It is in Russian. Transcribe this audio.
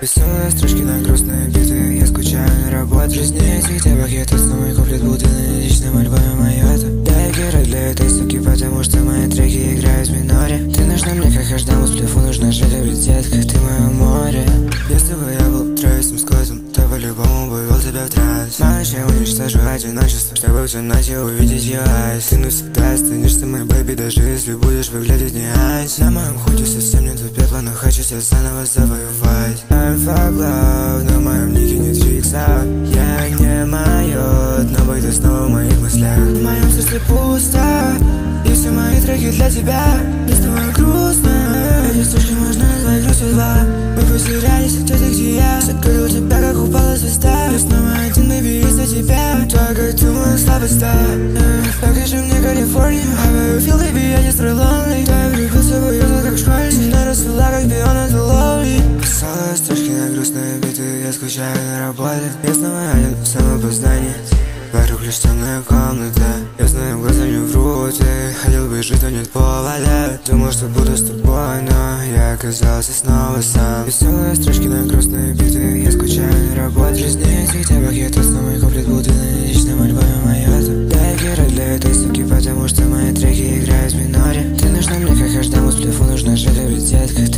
Веселые строчки на грустные биты. Я скучаю на работе. В жизни цветя пакет, основной куплет будто на личном альбоме Майота. Дай герой для этой суки, потому что мои треки играют в миноре. Ты нужна мне, как Аждаму, сплюфу нужна жить, детка, ты мое море. Если бы я был Трэвисом Скоттом, то по-любому бы вел тебя в транс. Малыш, я уничтожу одиночество, чтобы всю ночь увидеть ее eyes. Ты навсегда останешься моей бэби, даже если будешь выглядеть не айс. На моем худе совсем нету пепла, но хочу тебя заново завоевать. I'm fuck love, на моем нике нет фикса. Я не майот, но бой ты снова в моих мыслях. В моем сердце пусто, и все мои треки для тебя. Без тобой грустно, эти строчки можно назвать грустью два. Мы потерялись, где ты, где я. Закрыл тебя, как упала звезда. Я снова один, baby, из-за тебя. Только ты моя слабость, да. Покажи мне Калифорнию. How I feel, baby, я не строил lonely. Да, я влюбился в ее, как в школе. Сильно расцвела, как пион, это ловли. Писала строчки на грустные биты. Я скучаю на работе. Я снова один в самопознании. Вокруг лишь темная комната. Я знаю, глаза не врут. Я хотел бы жить, но нет повода. Думал, что буду с тобой, но я оказался снова сам. Веселые строчки на грустные биты. Я скучаю на работе. В жизни цветя пакет, основной куплет будто на личном альбоме Майота. Дай герой для этой суки, потому что мои треки играют в миноре. Ты нужна мне, как Аждаму, сплюфу нужна жить, детка.